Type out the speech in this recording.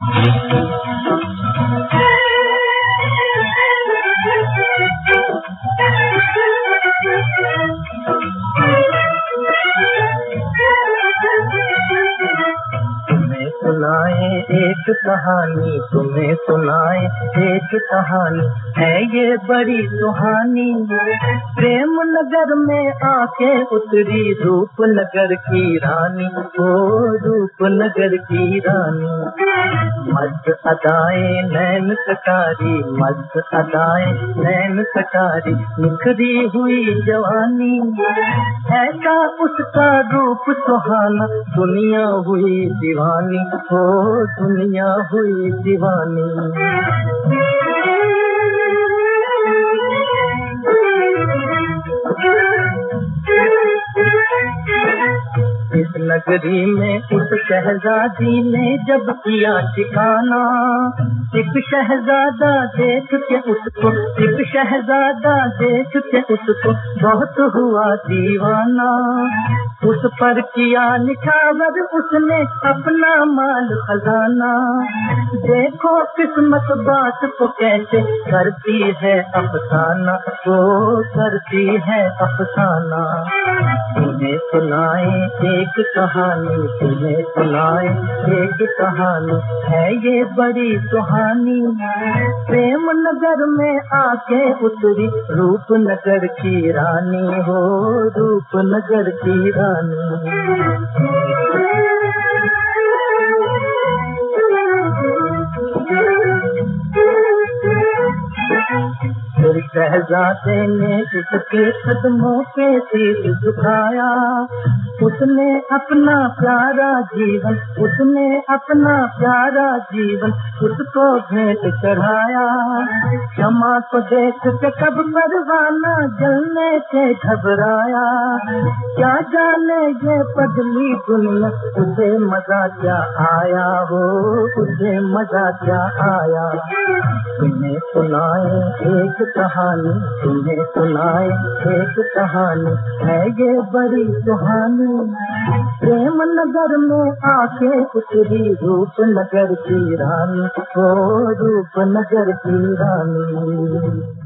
सुनाए एक कहानी, तुम्हें सुनाए एक कहानी, है ये बड़ी सुहानी। प्रेम नगर में आके उतरी रूपनगर की रानी, ओ रूपनगर की रानी। मस्त अदाएं नैन कटारी, मस्त अदाएं नैन कटारी, निखरी हुई जवानी। ऐसा उसका रूप सुहाना, दुनिया हुई दीवानी, ओ दुनिया हुई दीवानी। इस नगरी में उस शहजादी ने जब किया ठिकाना, एक शहजादा देख के उसको, एक शहजादा देख के उसको बहुत हुआ दीवाना। उस पर किया निछावर उसने अपना माल खजाना। देखो किस्मत बात को कैसे करती है अफसाना, वो करती है अफसाना। तुम्हें सुनाए एक कहानी, तुम्हें सुनाए एक कहानी, है ये बड़ी सुहानी। प्रेम नगर में आके उतरी रूपनगर की रानी, हो रूपनगर की रानी। शहजादे ने उसके कदमों पे सिर झुकाया, उसने अपना प्यारा जीवन, उसने अपना प्यारा जीवन उसको भेंट चढ़ाया। क्षमा को देख के कब परवाना जलने से घबराया। क्या जाने ये पगली दुनिया, उसे मजा क्या आया, हो उसे मजा क्या आया। तुम्हें सुनाए एक कहानी, तुम्हें सुनाए एक कहानी, है ये बड़ी सुहानी। प्रेम नगर में आके उतरी रूपनगर की रानी, ओ रूपनगर की रानी।